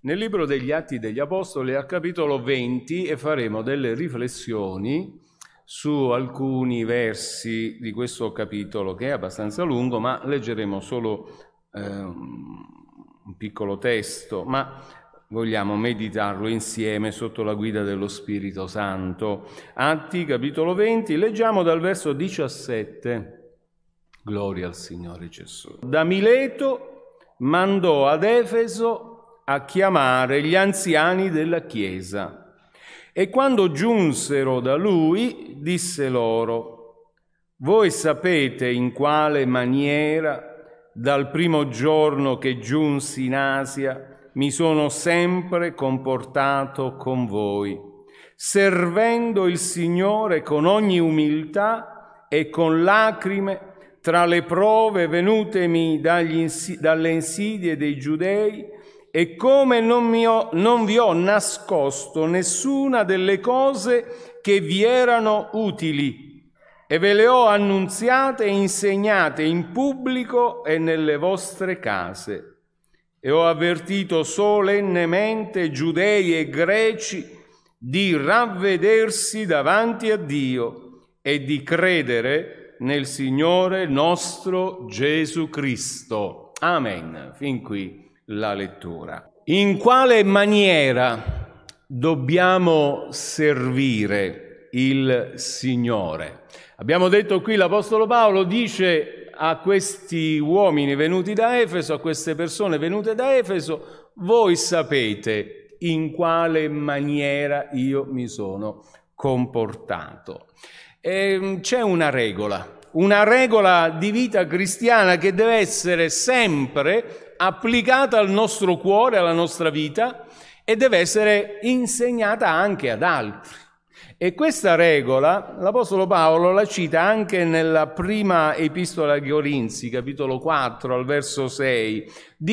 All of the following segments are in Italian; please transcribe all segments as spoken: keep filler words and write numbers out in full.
nel libro degli Atti degli Apostoli al capitolo venti e faremo delle riflessioni su alcuni versi di questo capitolo che è abbastanza lungo, ma leggeremo solo eh, un piccolo testo, ma vogliamo meditarlo insieme sotto la guida dello Spirito Santo. Atti capitolo venti, leggiamo dal verso diciassette. Gloria al Signore Gesù. Da Mileto mandò ad Efeso a chiamare gli anziani della Chiesa e quando giunsero da lui disse loro: voi sapete in quale maniera dal primo giorno che giunsi in Asia mi sono sempre comportato con voi, servendo il Signore con ogni umiltà e con lacrime tra le prove venutemi dagli, dalle insidie dei Giudei, e come non, mi ho, non vi ho nascosto nessuna delle cose che vi erano utili, e ve le ho annunziate e insegnate in pubblico e nelle vostre case. E ho avvertito solennemente Giudei e Greci di ravvedersi davanti a Dio e di credere nel Signore nostro Gesù Cristo. Amen. Fin qui la lettura. In quale maniera dobbiamo servire il Signore? Abbiamo detto qui l'Apostolo Paolo dice a questi uomini venuti da Efeso, a queste persone venute da Efeso: voi sapete in quale maniera io mi sono comportato. E c'è una regola, una regola di vita cristiana che deve essere sempre applicata al nostro cuore, alla nostra vita, e deve essere insegnata anche ad altri. E questa regola l'Apostolo Paolo la cita anche nella prima epistola ai Corinzi, capitolo quattro, al verso sei.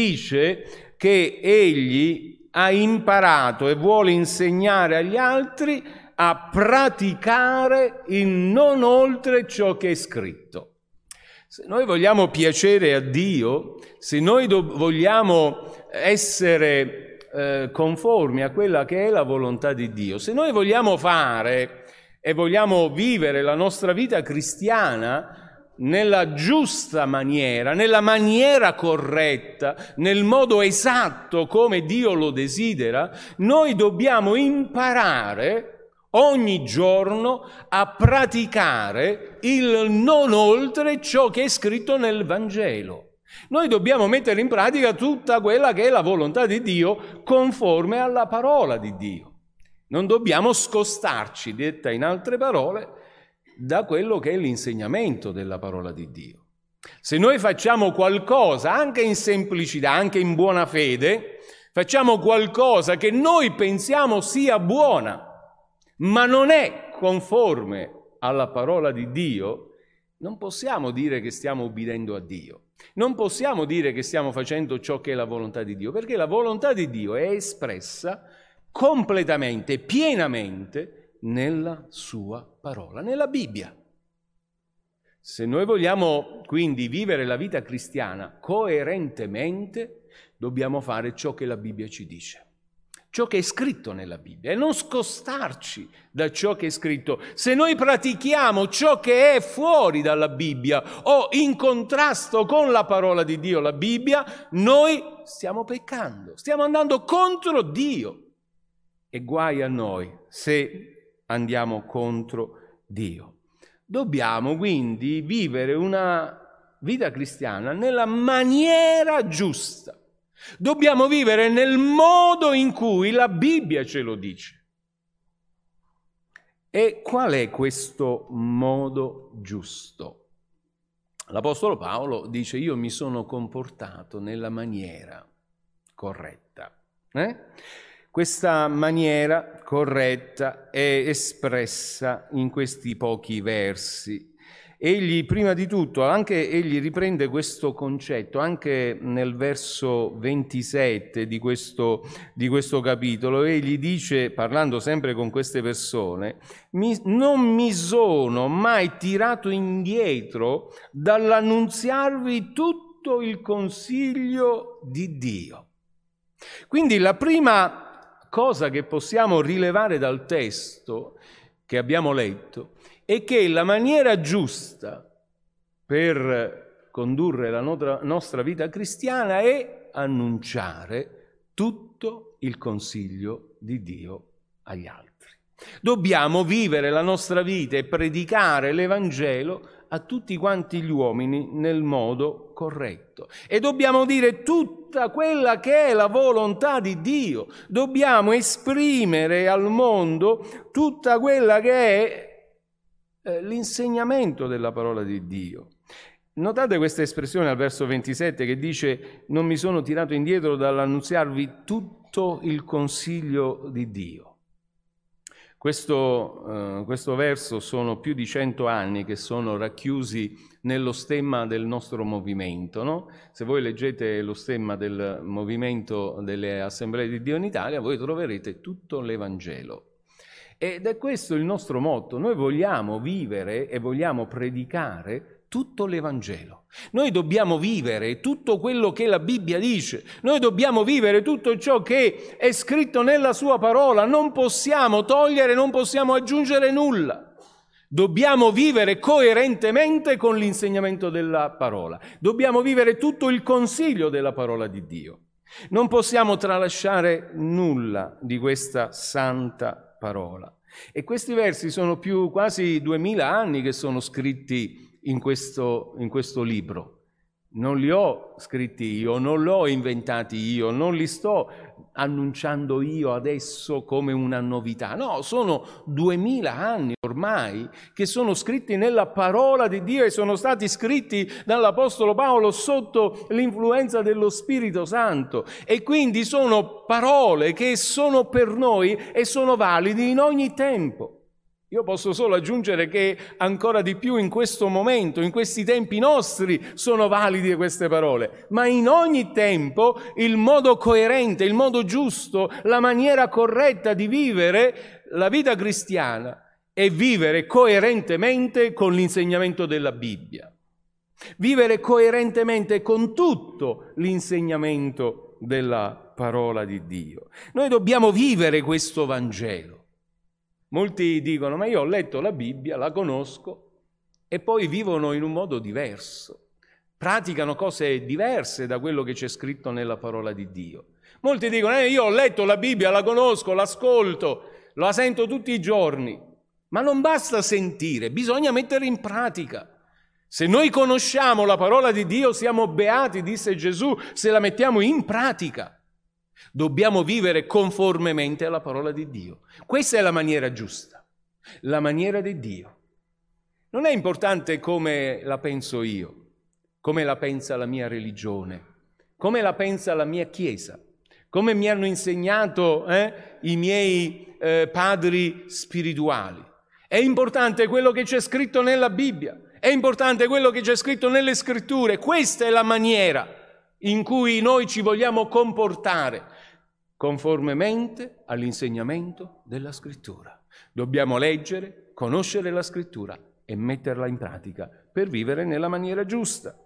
Dice che egli ha imparato e vuole insegnare agli altri a praticare il non oltre ciò che è scritto. Se noi vogliamo piacere a Dio, se noi do- vogliamo essere eh, conformi a quella che è la volontà di Dio, se noi vogliamo fare e vogliamo vivere la nostra vita cristiana nella giusta maniera, nella maniera corretta, nel modo esatto come Dio lo desidera, noi dobbiamo imparare ogni giorno a praticare il non oltre ciò che è scritto nel Vangelo. Noi dobbiamo mettere in pratica tutta quella che è la volontà di Dio conforme alla parola di Dio. Non dobbiamo scostarci, detta in altre parole, da quello che è l'insegnamento della parola di Dio. Se noi facciamo qualcosa, anche in semplicità, anche in buona fede, facciamo qualcosa che noi pensiamo sia buona, ma non è conforme alla parola di Dio, non possiamo dire che stiamo ubbidendo a Dio. Non possiamo dire che stiamo facendo ciò che è la volontà di Dio, perché la volontà di Dio è espressa completamente, pienamente nella sua parola, nella Bibbia. Se noi vogliamo quindi vivere la vita cristiana coerentemente, dobbiamo fare ciò che la Bibbia ci dice. Ciò che è scritto nella Bibbia e non scostarci da ciò che è scritto. Se noi pratichiamo ciò che è fuori dalla Bibbia o in contrasto con la parola di Dio, la Bibbia, noi stiamo peccando, stiamo andando contro Dio. E guai a noi se andiamo contro Dio. Dobbiamo quindi vivere una vita cristiana nella maniera giusta. Dobbiamo vivere nel modo in cui la Bibbia ce lo dice. E qual è questo modo giusto? L'Apostolo Paolo dice: io mi sono comportato nella maniera corretta. Eh? Questa maniera corretta è espressa in questi pochi versi. Egli, prima di tutto, anche egli riprende questo concetto anche nel verso ventisette di questo, di questo capitolo. Egli dice, parlando sempre con queste persone: mi, non mi sono mai tirato indietro dall'annunziarvi tutto il consiglio di Dio. Quindi la prima cosa che possiamo rilevare dal testo che abbiamo letto è che la maniera giusta per condurre la nostra vita cristiana è annunciare tutto il consiglio di Dio agli altri. Dobbiamo vivere la nostra vita e predicare l'Evangelo a tutti quanti gli uomini nel modo corretto. E dobbiamo dire tutta quella che è la volontà di Dio. Dobbiamo esprimere al mondo tutta quella che è eh, l'insegnamento della parola di Dio. Notate questa espressione al verso ventisette che dice: non mi sono tirato indietro dall'annunziarvi tutto il consiglio di Dio. Questo, eh, questo verso sono più di cento anni che sono racchiusi nello stemma del nostro movimento, no? Se voi leggete lo stemma del movimento delle Assemblee di Dio in Italia, voi troverete tutto l'Evangelo. Ed è questo il nostro motto. Noi vogliamo vivere e vogliamo predicare tutto l'Evangelo. Noi dobbiamo vivere tutto quello che la Bibbia dice. Noi dobbiamo vivere tutto ciò che è scritto nella sua parola. Non possiamo togliere, non possiamo aggiungere nulla. Dobbiamo vivere coerentemente con l'insegnamento della parola. Dobbiamo vivere tutto il consiglio della parola di Dio. Non possiamo tralasciare nulla di questa santa parola. E questi versi sono più quasi duemila anni che sono scritti in questo, in questo libro. Non li ho scritti io, non li ho inventati io, non li sto annunciando io adesso come una novità. No, sono duemila anni ormai che sono scritti nella parola di Dio e sono stati scritti dall'Apostolo Paolo sotto l'influenza dello Spirito Santo. E quindi sono parole che sono per noi e sono validi in ogni tempo. Io posso solo aggiungere che ancora di più in questo momento, in questi tempi nostri, sono valide queste parole. Ma in ogni tempo il modo coerente, il modo giusto, la maniera corretta di vivere la vita cristiana è vivere coerentemente con l'insegnamento della Bibbia. Vivere coerentemente con tutto l'insegnamento della parola di Dio. Noi dobbiamo vivere questo Vangelo. Molti dicono: ma io ho letto la Bibbia, la conosco, e poi vivono in un modo diverso, praticano cose diverse da quello che c'è scritto nella parola di Dio. Molti dicono: eh, io ho letto la Bibbia, la conosco, l'ascolto, la sento tutti i giorni. Ma non basta sentire, bisogna mettere in pratica. Se noi conosciamo la parola di Dio, siamo beati, disse Gesù, se la mettiamo in pratica. Dobbiamo vivere conformemente alla parola di Dio. Questa è la maniera giusta, la maniera di Dio. Non è importante come la penso io, come la pensa la mia religione, come la pensa la mia Chiesa, come mi hanno insegnato eh, i miei eh, padri spirituali. È importante quello che c'è scritto nella Bibbia, è importante quello che c'è scritto nelle Scritture. Questa è la maniera in cui noi ci vogliamo comportare, conformemente all'insegnamento della Scrittura. Dobbiamo leggere, conoscere la Scrittura e metterla in pratica per vivere nella maniera giusta.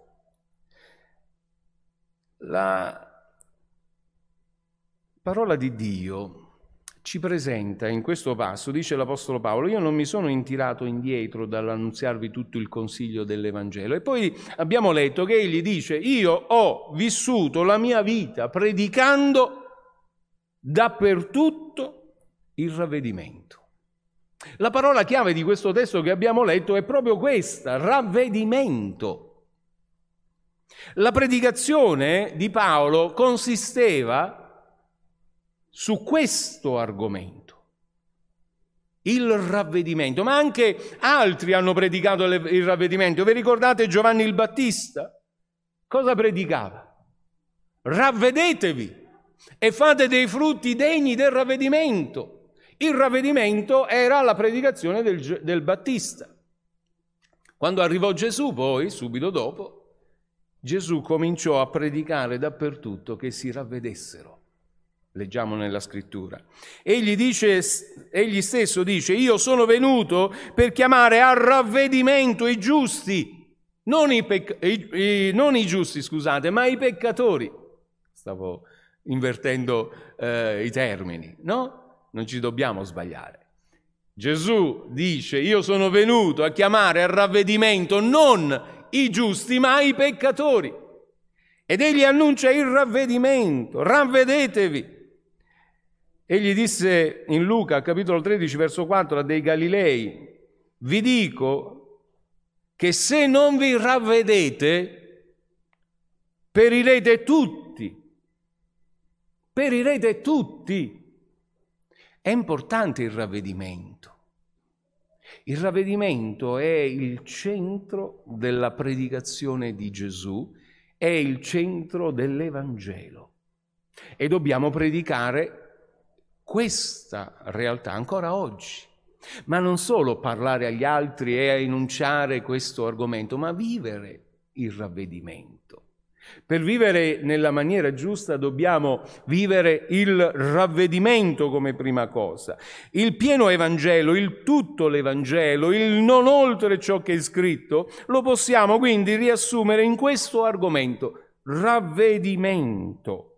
La parola di Dio ci presenta in questo passo, dice l'Apostolo Paolo: io non mi sono intirato indietro dall'annunziarvi tutto il consiglio dell'Evangelo. E poi abbiamo letto che egli dice: io ho vissuto la mia vita predicando dappertutto il ravvedimento. La parola chiave di questo testo che abbiamo letto è proprio questa: ravvedimento. La predicazione di Paolo consisteva su questo argomento, il ravvedimento, ma anche altri hanno predicato il ravvedimento. Vi ricordate Giovanni il Battista? Cosa predicava? Ravvedetevi e fate dei frutti degni del ravvedimento. Il ravvedimento era la predicazione del, del Battista. Quando arrivò Gesù, poi, subito dopo, Gesù cominciò a predicare dappertutto che si ravvedessero. Leggiamo nella Scrittura. Egli dice, egli stesso dice: io sono venuto per chiamare al ravvedimento i giusti, non i, pecc- i, i, non i giusti, scusate, ma i peccatori. Stavo invertendo eh, i termini, no? Non ci dobbiamo sbagliare. Gesù dice: io sono venuto a chiamare al ravvedimento non i giusti ma i peccatori. Ed egli annuncia il ravvedimento, ravvedetevi. Egli disse in Luca, capitolo tredici, verso quattro, a dei Galilei: vi dico che se non vi ravvedete, perirete tutti. Perirete tutti. È importante il ravvedimento. Il ravvedimento è il centro della predicazione di Gesù, è il centro dell'Evangelo. E dobbiamo predicare questa realtà ancora oggi. Ma non solo parlare agli altri e enunciare questo argomento, ma vivere il ravvedimento. Per vivere nella maniera giusta dobbiamo vivere il ravvedimento come prima cosa. Il pieno Evangelo, il tutto l'Evangelo, il non oltre ciò che è scritto, lo possiamo quindi riassumere in questo argomento: ravvedimento.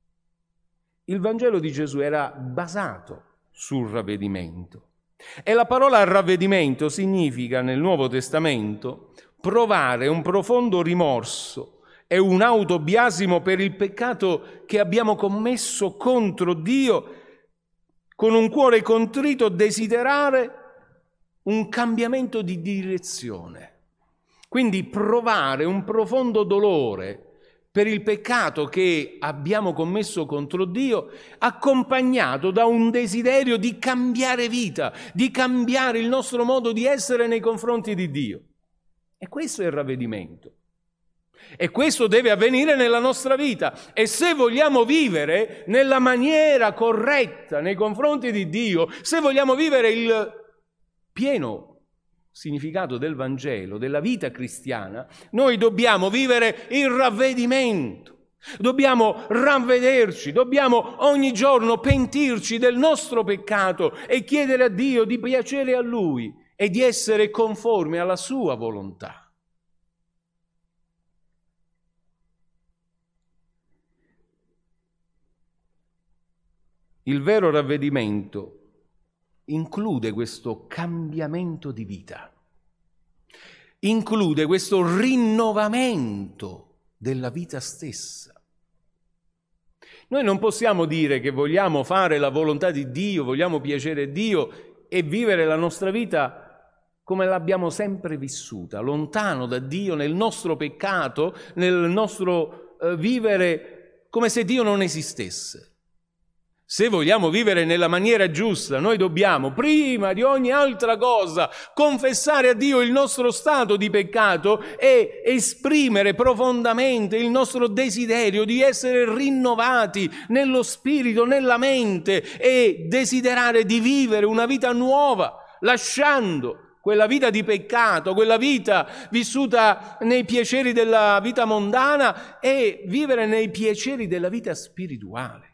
Il Vangelo di Gesù era basato sul ravvedimento. E la parola ravvedimento significa nel Nuovo Testamento provare un profondo rimorso e un autobiasimo per il peccato che abbiamo commesso contro Dio, con un cuore contrito desiderare un cambiamento di direzione. Quindi provare un profondo dolore per il peccato che abbiamo commesso contro Dio, accompagnato da un desiderio di cambiare vita, di cambiare il nostro modo di essere nei confronti di Dio. E questo è il ravvedimento. E questo deve avvenire nella nostra vita. E se vogliamo vivere nella maniera corretta nei confronti di Dio, se vogliamo vivere il pieno significato del Vangelo, della vita cristiana, noi dobbiamo vivere il ravvedimento. Dobbiamo ravvederci, dobbiamo ogni giorno pentirci del nostro peccato e chiedere a Dio di piacere a Lui e di essere conformi alla Sua volontà. Il vero ravvedimento include questo cambiamento di vita, include questo rinnovamento della vita stessa. Noi non possiamo dire che vogliamo fare la volontà di Dio, vogliamo piacere a Dio e vivere la nostra vita come l'abbiamo sempre vissuta, lontano da Dio, nel nostro peccato, nel nostro eh, vivere come se Dio non esistesse. Se vogliamo vivere nella maniera giusta, noi dobbiamo, prima di ogni altra cosa, confessare a Dio il nostro stato di peccato e esprimere profondamente il nostro desiderio di essere rinnovati nello spirito, nella mente e desiderare di vivere una vita nuova, lasciando quella vita di peccato, quella vita vissuta nei piaceri della vita mondana e vivere nei piaceri della vita spirituale.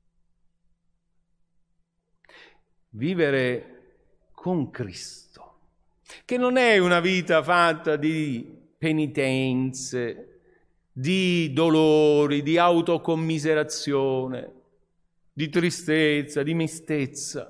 Vivere con Cristo, che non è una vita fatta di penitenze, di dolori, di autocommiserazione, di tristezza, di mestezza.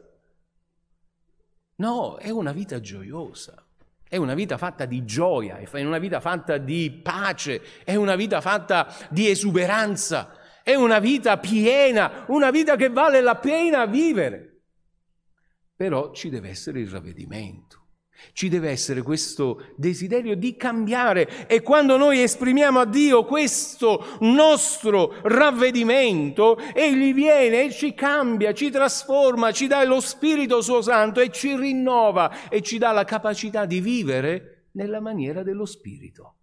No, è una vita gioiosa, è una vita fatta di gioia, è una vita fatta di pace, è una vita fatta di esuberanza, è una vita piena, una vita che vale la pena vivere. Però ci deve essere il ravvedimento, ci deve essere questo desiderio di cambiare e quando noi esprimiamo a Dio questo nostro ravvedimento, Egli viene e ci cambia, ci trasforma, ci dà lo Spirito Suo Santo e ci rinnova e ci dà la capacità di vivere nella maniera dello Spirito.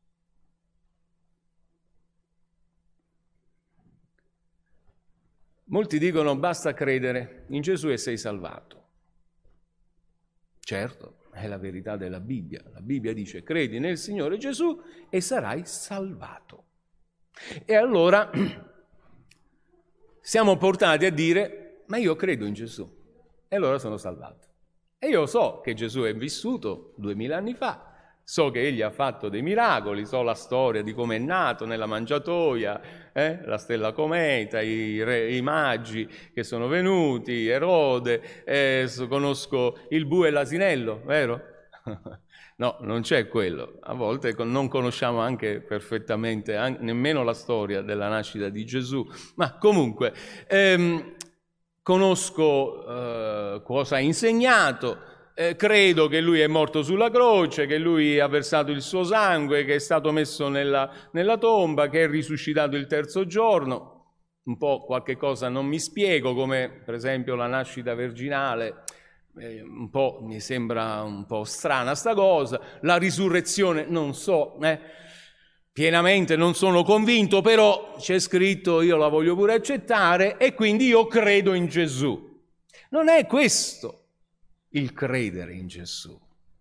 Molti dicono basta credere in Gesù e sei salvato. Certo, è la verità della Bibbia. La Bibbia dice credi nel Signore Gesù e sarai salvato. E allora siamo portati a dire ma io credo in Gesù e allora sono salvato. E io so che Gesù è vissuto duemila anni fa, So che egli ha fatto dei miracoli, so la storia di come è nato nella mangiatoia, eh? La stella cometa, i, re, i magi che sono venuti, Erode, eh, conosco il bue e l'asinello, vero? No, non c'è quello. A volte non conosciamo anche perfettamente anche, nemmeno la storia della nascita di Gesù, ma comunque ehm, conosco eh, cosa ha insegnato. Eh, credo che lui è morto sulla croce, che lui ha versato il suo sangue, che è stato messo nella, nella tomba, che è risuscitato il terzo giorno. Un po' qualche cosa non mi spiego, come per esempio la nascita virginale, eh, un po' mi sembra un po' strana sta cosa. La risurrezione non so, eh, pienamente non sono convinto, però c'è scritto, io la voglio pure accettare e quindi io credo in Gesù. Non è questo il credere in Gesù.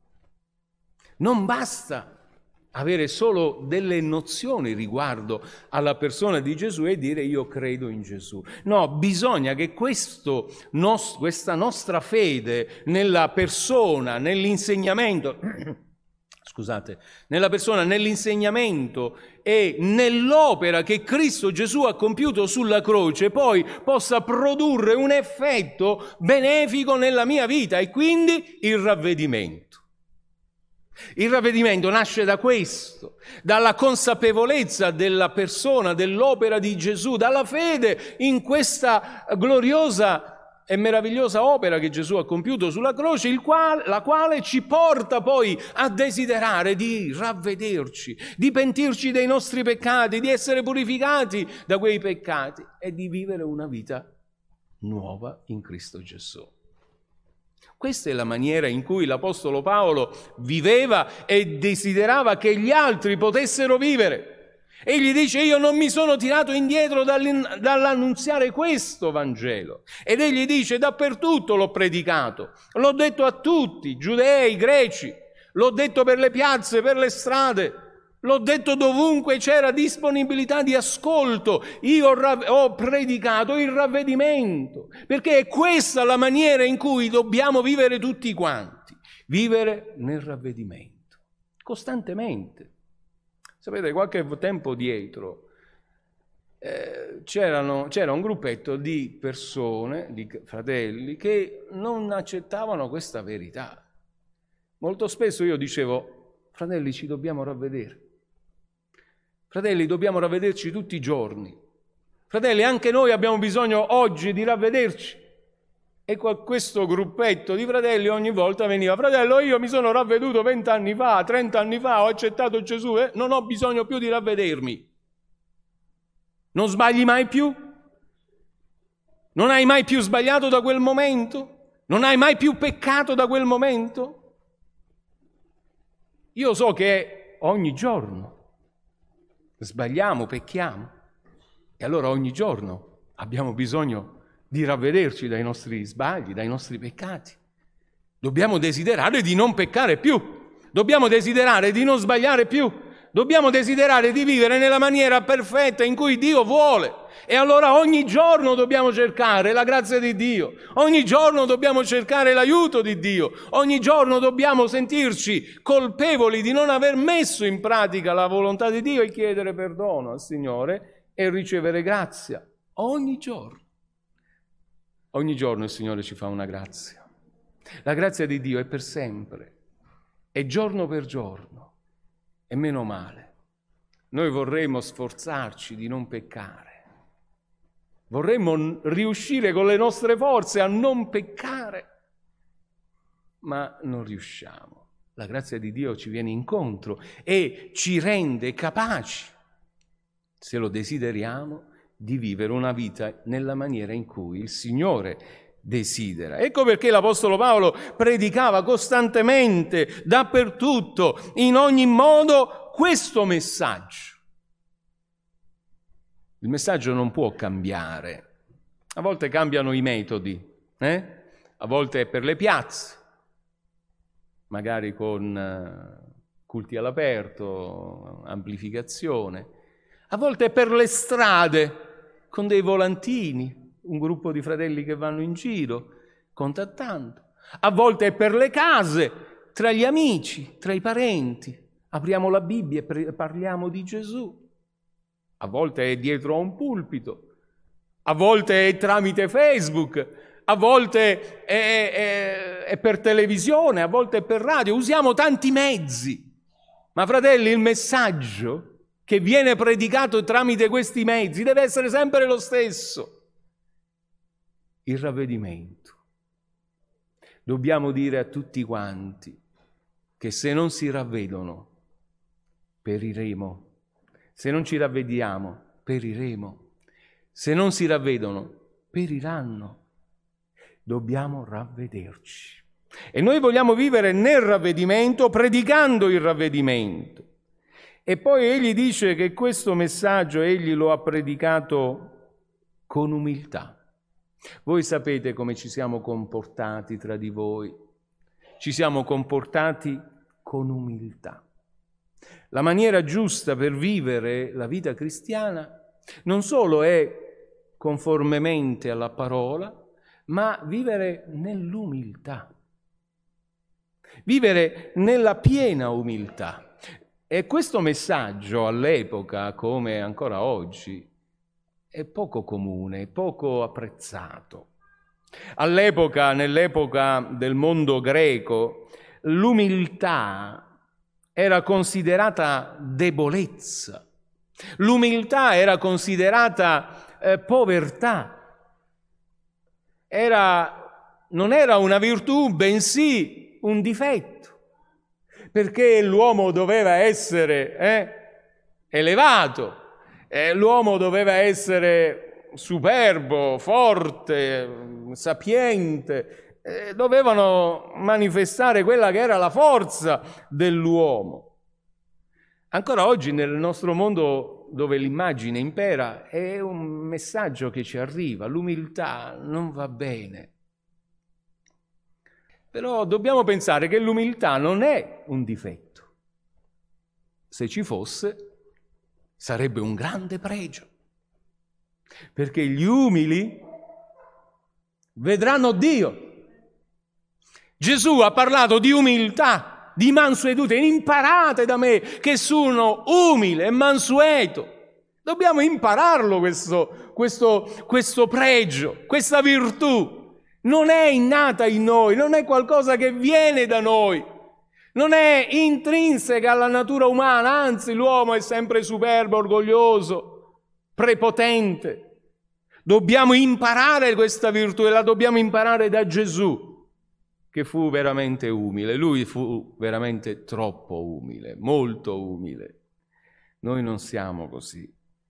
Non basta avere solo delle nozioni riguardo alla persona di Gesù e dire io credo in Gesù. No, bisogna che questo, nos, questa nostra fede nella persona, nell'insegnamento, scusate, nella persona, nell'insegnamento e nell'opera che Cristo Gesù ha compiuto sulla croce poi possa produrre un effetto benefico nella mia vita e quindi il ravvedimento. Il ravvedimento nasce da questo, dalla consapevolezza della persona, dell'opera di Gesù, dalla fede in questa gloriosa e meravigliosa opera che Gesù ha compiuto sulla croce, il quale, la quale ci porta poi a desiderare di ravvederci, di pentirci dei nostri peccati, di essere purificati da quei peccati e di vivere una vita nuova in Cristo Gesù. Questa è la maniera in cui l'Apostolo Paolo viveva e desiderava che gli altri potessero vivere. Egli dice, io non mi sono tirato indietro dall'annunziare questo Vangelo. Ed egli dice, dappertutto l'ho predicato, l'ho detto a tutti, giudei, greci, l'ho detto per le piazze, per le strade, l'ho detto dovunque c'era disponibilità di ascolto. Io ho predicato il ravvedimento, perché è questa la maniera in cui dobbiamo vivere tutti quanti, vivere nel ravvedimento, costantemente. Sapete, qualche tempo dietro eh, c'erano, c'era un gruppetto di persone, di fratelli, che non accettavano questa verità. Molto spesso io dicevo, fratelli, ci dobbiamo ravvedere. Fratelli, dobbiamo ravvederci tutti i giorni. Fratelli, anche noi abbiamo bisogno oggi di ravvederci. E questo gruppetto di fratelli ogni volta veniva, fratello, io mi sono ravveduto vent'anni fa, trent'anni fa, ho accettato Gesù, eh? Non ho bisogno più di ravvedermi. Non sbagli mai più? Non hai mai più sbagliato da quel momento? Non hai mai più peccato da quel momento? Io so che ogni giorno sbagliamo, pecchiamo, e allora ogni giorno abbiamo bisogno di ravvederci dai nostri sbagli, dai nostri peccati. Dobbiamo desiderare di non peccare più, dobbiamo desiderare di non sbagliare più, dobbiamo desiderare di vivere nella maniera perfetta in cui Dio vuole. E allora ogni giorno dobbiamo cercare la grazia di Dio, ogni giorno dobbiamo cercare l'aiuto di Dio, ogni giorno dobbiamo sentirci colpevoli di non aver messo in pratica la volontà di Dio e chiedere perdono al Signore e ricevere grazia ogni giorno. Ogni giorno il Signore ci fa una grazia. La grazia di Dio è per sempre, è giorno per giorno, e meno male. Noi vorremmo sforzarci di non peccare, vorremmo riuscire con le nostre forze a non peccare, ma non riusciamo. La grazia di Dio ci viene incontro e ci rende capaci, se lo desideriamo, di vivere una vita nella maniera in cui il Signore desidera. Ecco perché l'Apostolo Paolo predicava costantemente, dappertutto, in ogni modo, questo messaggio. Il messaggio non può cambiare. A volte cambiano i metodi, eh? A volte è per le piazze, magari con culti all'aperto, amplificazione. A volte è per le strade, con dei volantini, un gruppo di fratelli che vanno in giro, contattando. A volte è per le case, tra gli amici, tra i parenti. Apriamo la Bibbia e parliamo di Gesù. A volte è dietro a un pulpito, a volte è tramite Facebook, a volte è, è, è per televisione, a volte è per radio. Usiamo tanti mezzi. Ma fratelli, il messaggio che viene predicato tramite questi mezzi deve essere sempre lo stesso. Il ravvedimento. Dobbiamo dire a tutti quanti che se non si ravvedono, periremo. Se non ci ravvediamo, periremo. Se non si ravvedono, periranno. Dobbiamo ravvederci. E noi vogliamo vivere nel ravvedimento, predicando il ravvedimento. E poi egli dice che questo messaggio egli lo ha predicato con umiltà. Voi sapete come ci siamo comportati tra di voi. Ci siamo comportati con umiltà. La maniera giusta per vivere la vita cristiana non solo è conformemente alla parola, ma vivere nell'umiltà. Vivere nella piena umiltà. E questo messaggio all'epoca, come ancora oggi, è poco comune, poco apprezzato. All'epoca, nell'epoca del mondo greco, l'umiltà era considerata debolezza. L'umiltà era considerata eh, povertà. Era, non era una virtù, bensì un difetto, perché l'uomo doveva essere eh, elevato, eh, l'uomo doveva essere superbo, forte, sapiente, eh, dovevano manifestare quella che era la forza dell'uomo. Ancora oggi nel nostro mondo dove l'immagine impera è un messaggio che ci arriva, l'umiltà non va bene. Però dobbiamo pensare che l'umiltà non è un difetto. Se ci fosse, sarebbe un grande pregio, perché gli umili vedranno Dio. Gesù ha parlato di umiltà, di mansuetudine. Imparate da me che sono umile e mansueto. Dobbiamo impararlo questo, questo, questo pregio, questa virtù. Non è innata in noi, non è qualcosa che viene da noi, non è intrinseca alla natura umana, anzi l'uomo è sempre superbo, orgoglioso, prepotente. Dobbiamo imparare questa virtù e la dobbiamo imparare da Gesù, che fu veramente umile. Lui fu veramente troppo umile, molto umile. Noi non siamo così.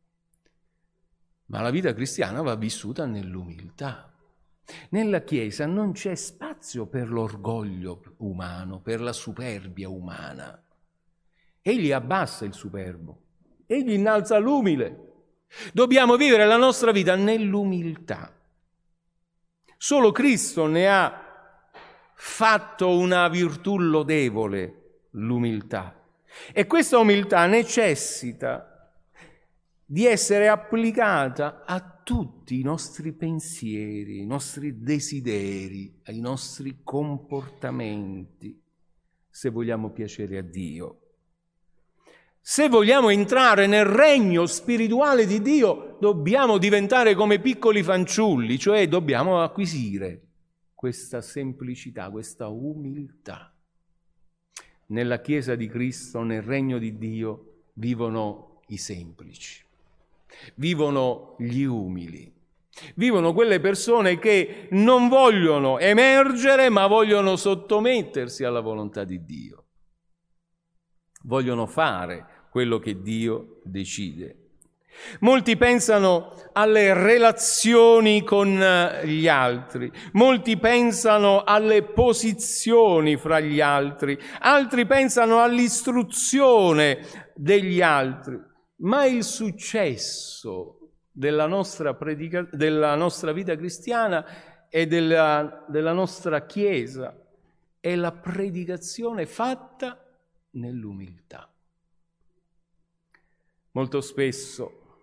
Ma la vita cristiana va vissuta nell'umiltà. Nella Chiesa non c'è spazio per l'orgoglio umano, per la superbia umana. Egli abbassa il superbo, egli innalza l'umile. Dobbiamo vivere la nostra vita nell'umiltà. Solo Cristo ne ha fatto una virtù lodevole, l'umiltà. E questa umiltà necessita di essere applicata a tutti i nostri pensieri, i nostri desideri, ai nostri comportamenti, se vogliamo piacere a Dio. Se vogliamo entrare nel regno spirituale di Dio, dobbiamo diventare come piccoli fanciulli, cioè dobbiamo acquisire questa semplicità, questa umiltà. Nella Chiesa di Cristo, nel regno di Dio, vivono i semplici. Vivono gli umili, vivono quelle persone che non vogliono emergere ma vogliono sottomettersi alla volontà di Dio, vogliono fare quello che Dio decide. Molti pensano alle relazioni con gli altri, molti pensano alle posizioni fra gli altri, altri pensano all'istruzione degli altri. Ma il successo della nostra, predica- della nostra vita cristiana e della, della nostra Chiesa è la predicazione fatta nell'umiltà. Molto spesso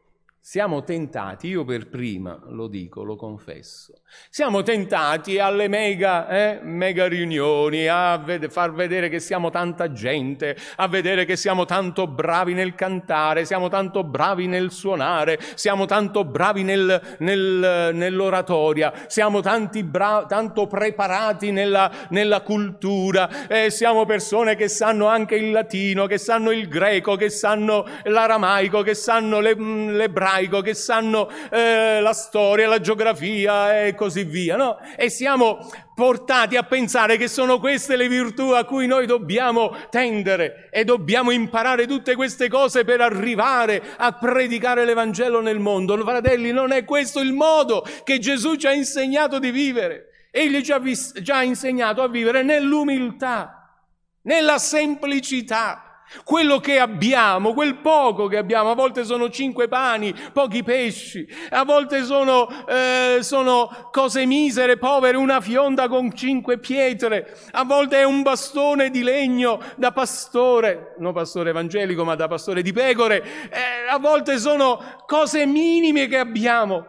siamo tentati, io per prima lo dico, lo confesso, siamo tentati alle mega, eh, mega riunioni, a ved- far vedere che siamo tanta gente, a vedere che siamo tanto bravi nel cantare, siamo tanto bravi nel suonare, siamo tanto bravi nel, nel, nell'oratoria, siamo tanti bra- tanto preparati nella, nella cultura, eh, siamo persone che sanno anche il latino, che sanno il greco, che sanno l'aramaico, che sanno le, l'ebraico, che sanno eh, la storia, la geografia e così via, no? E siamo portati a pensare che sono queste le virtù a cui noi dobbiamo tendere e dobbiamo imparare tutte queste cose per arrivare a predicare l'Evangelo nel mondo. Fratelli, non è questo il modo che Gesù ci ha insegnato di vivere. Egli ci ha, vis- ci ha insegnato a vivere nell'umiltà, nella semplicità. Quello che abbiamo, quel poco che abbiamo, a volte sono cinque pani, pochi pesci, a volte sono, eh, sono cose misere, povere, una fionda con cinque pietre, a volte è un bastone di legno da pastore, non pastore evangelico ma da pastore di pecore, eh, a volte sono cose minime che abbiamo,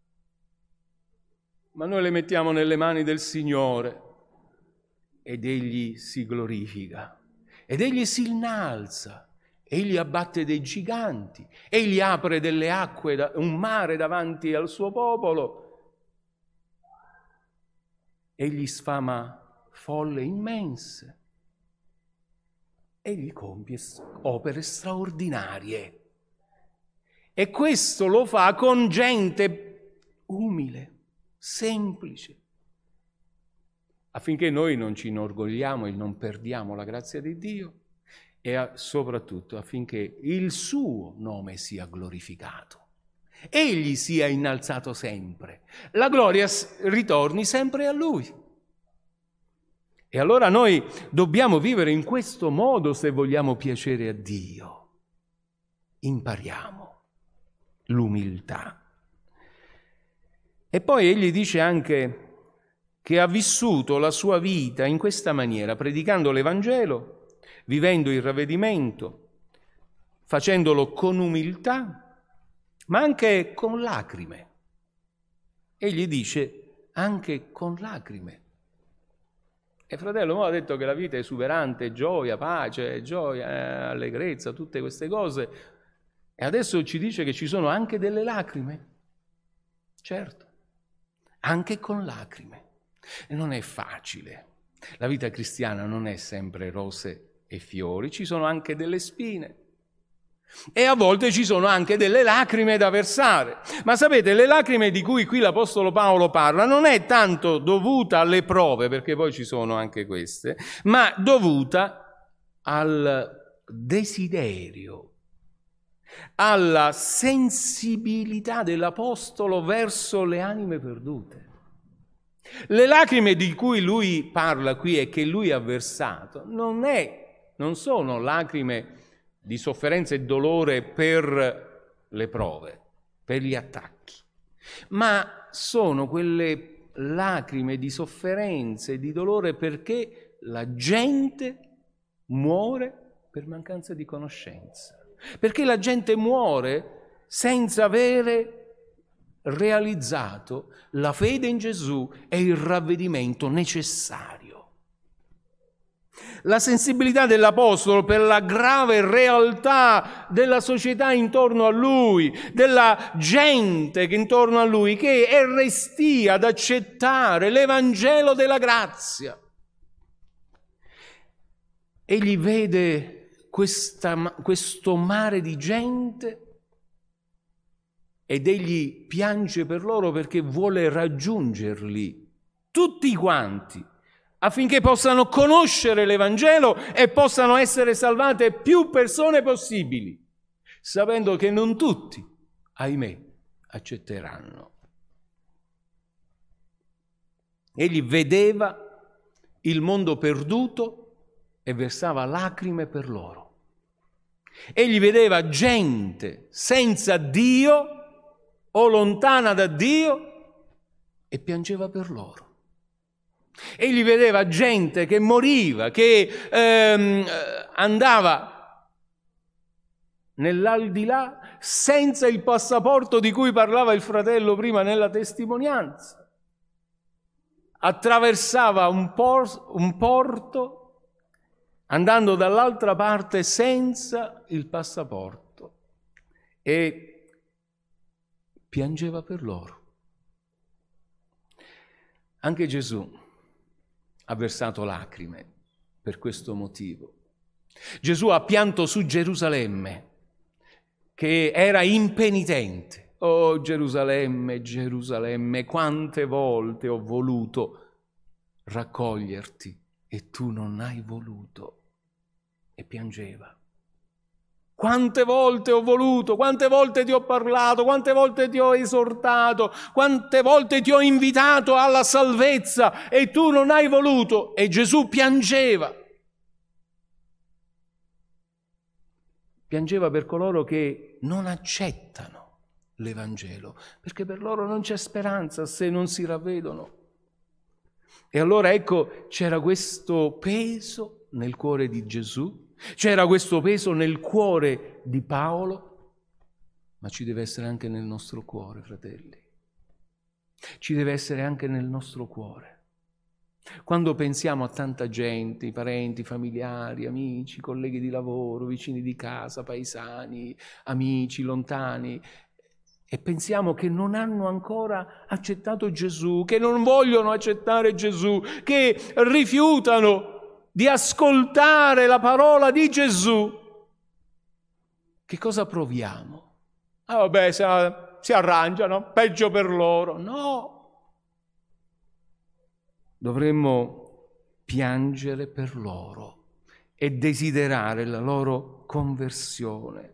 ma noi le mettiamo nelle mani del Signore ed Egli si glorifica. Ed egli si innalza, egli abbatte dei giganti, egli apre delle acque, un mare davanti al suo popolo, egli sfama folle immense, egli compie opere straordinarie. E questo lo fa con gente umile, semplice, affinché noi non ci inorgogliamo e non perdiamo la grazia di Dio e soprattutto affinché il suo nome sia glorificato. Egli sia innalzato sempre. La gloria ritorni sempre a Lui. E allora noi dobbiamo vivere in questo modo se vogliamo piacere a Dio. Impariamo l'umiltà. E poi egli dice anche che ha vissuto la sua vita in questa maniera, predicando l'Evangelo, vivendo il ravvedimento, facendolo con umiltà, ma anche con lacrime. Egli dice anche con lacrime. E fratello, mo ha detto che la vita è esuberante, gioia, pace, gioia, allegrezza, tutte queste cose. E adesso ci dice che ci sono anche delle lacrime. Certo, anche con lacrime. E non è facile. La vita cristiana non è sempre rose e fiori, ci sono anche delle spine. E a volte ci sono anche delle lacrime da versare. Ma sapete, le lacrime di cui qui l'Apostolo Paolo parla non è tanto dovuta alle prove, perché poi ci sono anche queste, ma dovuta al desiderio, alla sensibilità dell'Apostolo verso le anime perdute. Le lacrime di cui lui parla qui e che lui ha versato non, è, non sono lacrime di sofferenza e dolore per le prove, per gli attacchi, ma sono quelle lacrime di sofferenza e di dolore perché la gente muore per mancanza di conoscenza, perché la gente muore senza avere realizzato la fede in Gesù e il ravvedimento necessario. La sensibilità dell'Apostolo per la grave realtà della società intorno a lui, della gente che intorno a lui, che è restia ad accettare l'Evangelo della grazia. Egli vede questa, questo mare di gente ed egli piange per loro perché vuole raggiungerli, tutti quanti, affinché possano conoscere l'Evangelo e possano essere salvate più persone possibili, sapendo che non tutti, ahimè, accetteranno. Egli vedeva il mondo perduto e versava lacrime per loro. Egli vedeva gente senza Dio o lontana da Dio e piangeva per loro. Egli vedeva gente che moriva, che ehm, andava nell'aldilà, senza il passaporto di cui parlava il fratello prima nella testimonianza. Attraversava un, por- un porto andando dall'altra parte senza il passaporto e piangeva per loro. Anche Gesù ha versato lacrime per questo motivo. Gesù ha pianto su Gerusalemme, che era impenitente. Oh Gerusalemme, Gerusalemme, quante volte ho voluto raccoglierti e tu non hai voluto. E piangeva. Quante volte ho voluto, quante volte ti ho parlato, quante volte ti ho esortato, quante volte ti ho invitato alla salvezza e tu non hai voluto. E Gesù piangeva. Piangeva per coloro che non accettano l'Evangelo, perché per loro non c'è speranza se non si ravvedono. E allora ecco, c'era questo peso nel cuore di Gesù, c'era questo peso nel cuore di Paolo, ma ci deve essere anche nel nostro cuore, fratelli. Ci deve essere anche nel nostro cuore. Quando pensiamo a tanta gente, i parenti, familiari, amici, colleghi di lavoro, vicini di casa, paesani, amici lontani, e pensiamo che non hanno ancora accettato Gesù, che non vogliono accettare Gesù, che rifiutano di ascoltare la parola di Gesù, che cosa proviamo? Ah vabbè, si, si arrangiano, peggio per loro. No! Dovremmo piangere per loro e desiderare la loro conversione.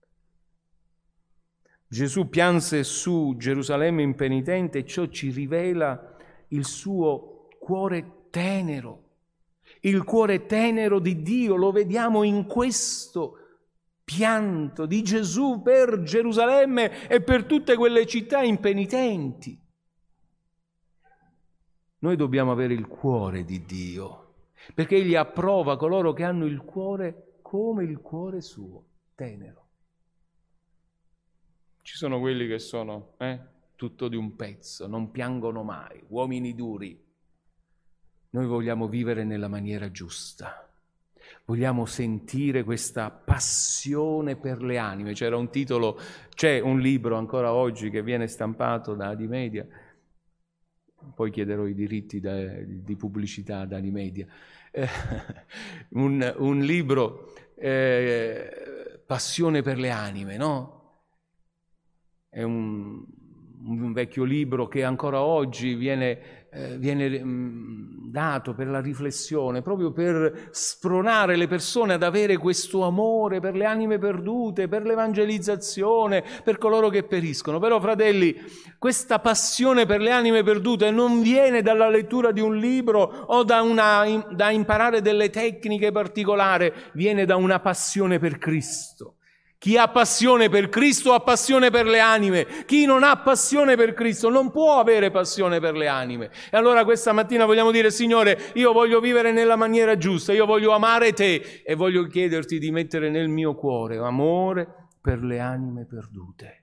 Gesù pianse su Gerusalemme impenitente e ciò ci rivela il suo cuore tenero. Il cuore tenero di Dio lo vediamo in questo pianto di Gesù per Gerusalemme e per tutte quelle città impenitenti. Noi dobbiamo avere il cuore di Dio, perché Egli approva coloro che hanno il cuore come il cuore suo, tenero. Ci sono quelli che sono eh, tutto di un pezzo, non piangono mai, uomini duri. Noi vogliamo vivere nella maniera giusta, vogliamo sentire questa passione per le anime. C'era un titolo, c'è un libro ancora oggi che viene stampato da Adimedia, poi chiederò i diritti da, di pubblicità ad Adimedia, eh, un, un libro, eh, Passione per le anime, no? È un, un vecchio libro che ancora oggi viene, eh, viene mh, dato per la riflessione, proprio per spronare le persone ad avere questo amore per le anime perdute, per l'evangelizzazione, per coloro che periscono. Però, fratelli, questa passione per le anime perdute non viene dalla lettura di un libro o da, una, da imparare delle tecniche particolari, viene da una passione per Cristo. Chi ha passione per Cristo ha passione per le anime. Chi non ha passione per Cristo non può avere passione per le anime. E allora questa mattina vogliamo dire: Signore, io voglio vivere nella maniera giusta, io voglio amare Te e voglio chiederti di mettere nel mio cuore amore per le anime perdute.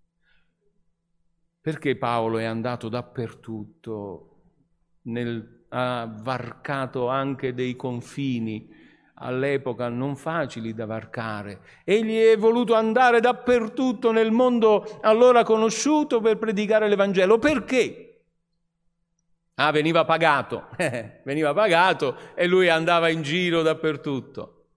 Perché Paolo è andato dappertutto, nel, ha varcato anche dei confini all'epoca non facili da varcare. Egli è voluto andare dappertutto nel mondo allora conosciuto per predicare l'Evangelo. Perché? Ah, veniva pagato, veniva pagato e lui andava in giro dappertutto.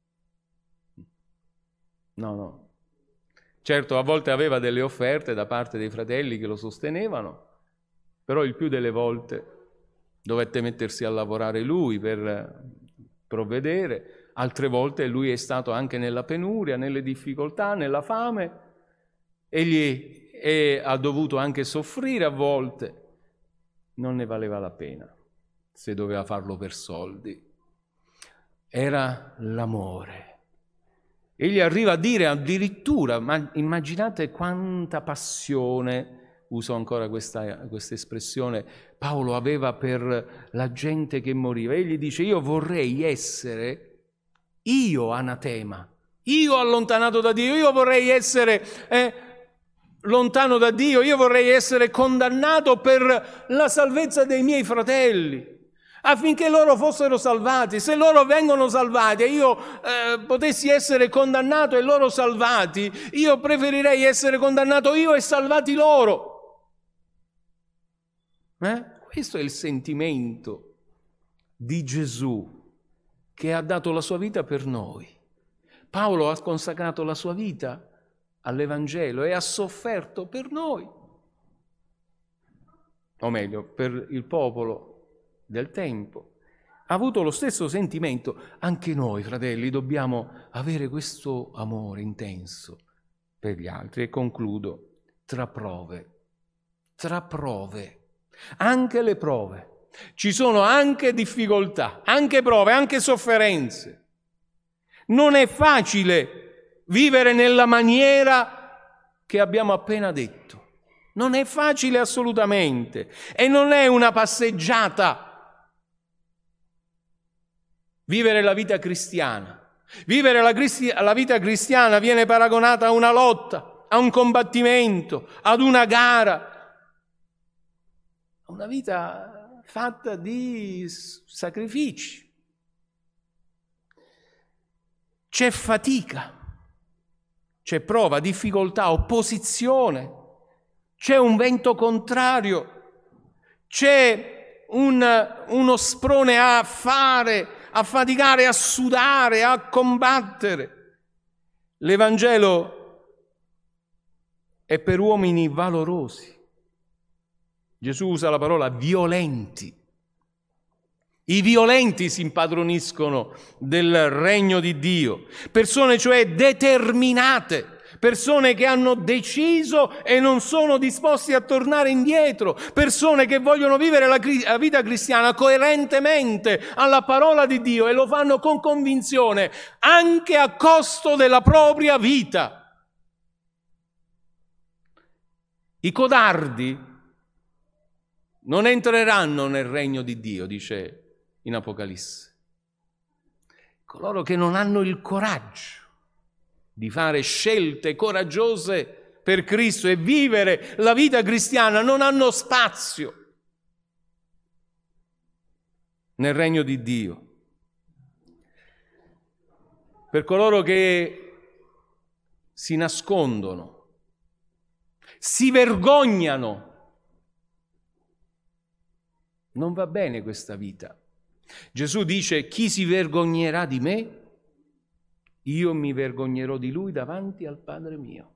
No, no. Certo, a volte aveva delle offerte da parte dei fratelli che lo sostenevano, però il più delle volte dovette mettersi a lavorare lui per provvedere. Altre volte lui è stato anche nella penuria, nelle difficoltà, nella fame. Egli è, ha dovuto anche soffrire a volte. Non ne valeva la pena se doveva farlo per soldi. Era l'amore. Egli arriva a dire addirittura, ma immaginate quanta passione, uso ancora questa, questa espressione, Paolo aveva per la gente che moriva. Egli dice: io vorrei essere io anatema, Io allontanato da Dio, io vorrei essere eh, lontano da Dio, io vorrei essere condannato per la salvezza dei miei fratelli, affinché loro fossero salvati. Se loro vengono salvati e io eh, potessi essere condannato e loro salvati, io preferirei essere condannato io e salvati loro. Eh? Questo è il sentimento di Gesù, che ha dato la sua vita per noi. Paolo ha consacrato la sua vita all'Evangelo e ha sofferto per noi, o meglio, per il popolo del tempo. Ha avuto lo stesso sentimento. Anche noi, fratelli, dobbiamo avere questo amore intenso per gli altri. E concludo, tra prove, tra prove, anche le prove. Ci sono anche difficoltà, anche prove, anche sofferenze. Non è facile vivere nella maniera che abbiamo appena detto. Non è facile assolutamente. E non è una passeggiata. Vivere la vita cristiana. Vivere la, cristi- la vita cristiana viene paragonata a una lotta, a un combattimento, ad una gara. A una vita fatta di sacrifici. C'è fatica, c'è prova, difficoltà, opposizione, c'è un vento contrario, c'è un, uno sprone a fare, a faticare, a sudare, a combattere. L'Evangelo è per uomini valorosi. Gesù usa la parola violenti. I violenti si impadroniscono del regno di Dio, persone cioè determinate, persone che hanno deciso e non sono disposti a tornare indietro, persone che vogliono vivere la, la vita cristiana coerentemente alla parola di Dio e lo fanno con convinzione, anche a costo della propria vita. I codardi non entreranno nel regno di Dio, dice in Apocalisse. Coloro che non hanno il coraggio di fare scelte coraggiose per Cristo e vivere la vita cristiana non hanno spazio nel regno di Dio. Per coloro che si nascondono, si vergognano, non va bene questa vita. Gesù dice: chi si vergognerà di me, io mi vergognerò di lui davanti al Padre mio.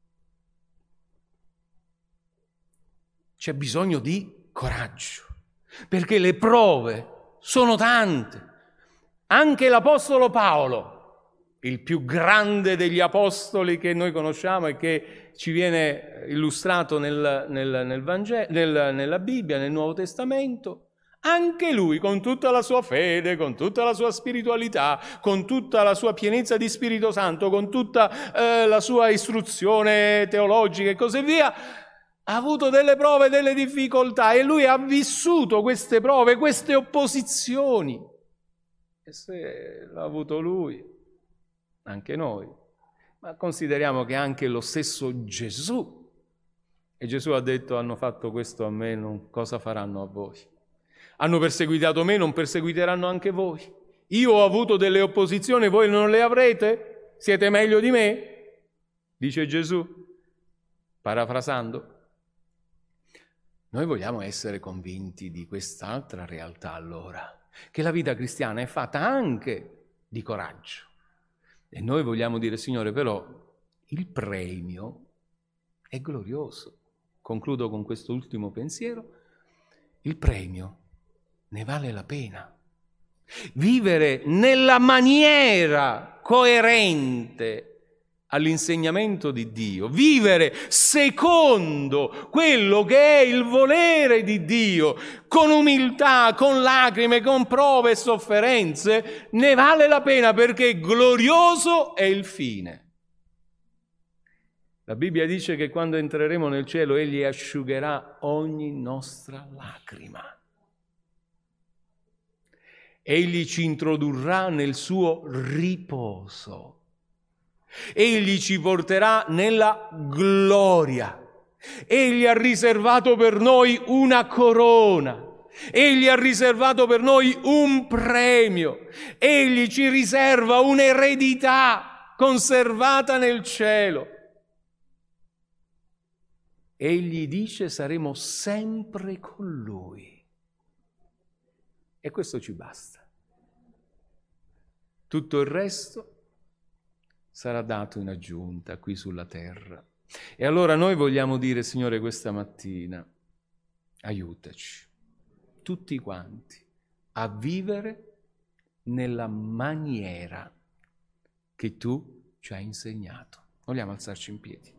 C'è bisogno di coraggio, perché le prove sono tante. Anche l'Apostolo Paolo, il più grande degli apostoli che noi conosciamo e che ci viene illustrato nel, nel, nel Vangelo, nel, nella Bibbia, nel Nuovo Testamento, anche lui, con tutta la sua fede, con tutta la sua spiritualità, con tutta la sua pienezza di Spirito Santo, con tutta eh, la sua istruzione teologica e così via, ha avuto delle prove, delle difficoltà, e lui ha vissuto queste prove, queste opposizioni. E se l'ha avuto lui, anche noi. Ma consideriamo che anche lo stesso Gesù, e Gesù ha detto: hanno fatto questo a me, non, cosa faranno a voi? Hanno perseguitato me, non perseguiteranno anche voi. Io ho avuto delle opposizioni, voi non le avrete? Siete meglio di me? Dice Gesù, parafrasando. Noi vogliamo essere convinti di quest'altra realtà, allora, che la vita cristiana è fatta anche di coraggio. E noi vogliamo dire: Signore, però il premio è glorioso. Concludo con questo ultimo pensiero. Il premio ne vale la pena. Vivere nella maniera coerente all'insegnamento di Dio, vivere secondo quello che è il volere di Dio, con umiltà, con lacrime, con prove e sofferenze, ne vale la pena, perché glorioso è il fine. La Bibbia dice che quando entreremo nel cielo Egli asciugherà ogni nostra lacrima. Egli ci introdurrà nel suo riposo. Egli ci porterà nella gloria. Egli ha riservato per noi una corona. Egli ha riservato per noi un premio. Egli ci riserva un'eredità conservata nel cielo. Egli dice: saremo sempre con Lui. E questo ci basta. Tutto il resto sarà dato in aggiunta qui sulla terra. E allora noi vogliamo dire: Signore, questa mattina aiutaci, tutti quanti, a vivere nella maniera che Tu ci hai insegnato. Vogliamo alzarci in piedi.